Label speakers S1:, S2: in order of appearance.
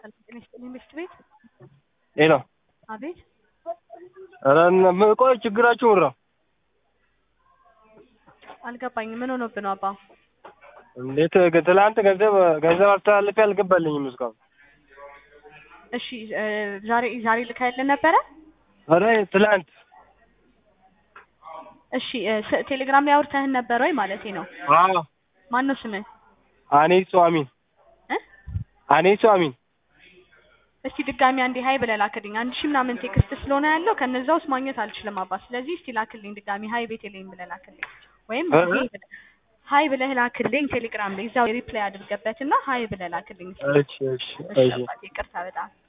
S1: ሰልፍ ኢንቨስት ቤት
S2: ሄሎ
S1: አቤት
S2: ቆይ ችግራችሁ ምንድን ነው?
S1: አልገባኝም። ምን ሆኖብህ ነው አባ?
S2: እንዴት ትላንት ገንዘብ አስተላልፌ አልገባልኝም እስካሁን።
S1: እሺ ዛሬ ልከህልን ነበረ?
S2: ኧረ ትላንት።
S1: እሺ ቴሌግራም ላይ አውርተህን ነበር ወይ ማለቴ ነው?
S2: አዎ።
S1: ማነው ስምህ?
S2: አኒሱ አሚን። አኒሱ አሚን።
S1: እስቲ ድጋሚ አንዴ ሀይ ብለህ ላክልኝ። 1000 ምናምን ቴክስት ስለሆነ ያለው ከነዛ ውስጥ ማግኘት አልችልም አባ። ስለዚህ እስቲ ላክልኝ ድጋሚ ሀይ ቤቴልኝ ብለህ ላክልኝ። ወይም ሀይ ብለህ ላክልኝ ቴሌግራም ላይ እዛው ሪፕላይ አድርገበትና ሀይ ብለህ ላክልኝ።
S2: እሺ።
S1: ይቅርታ በጣም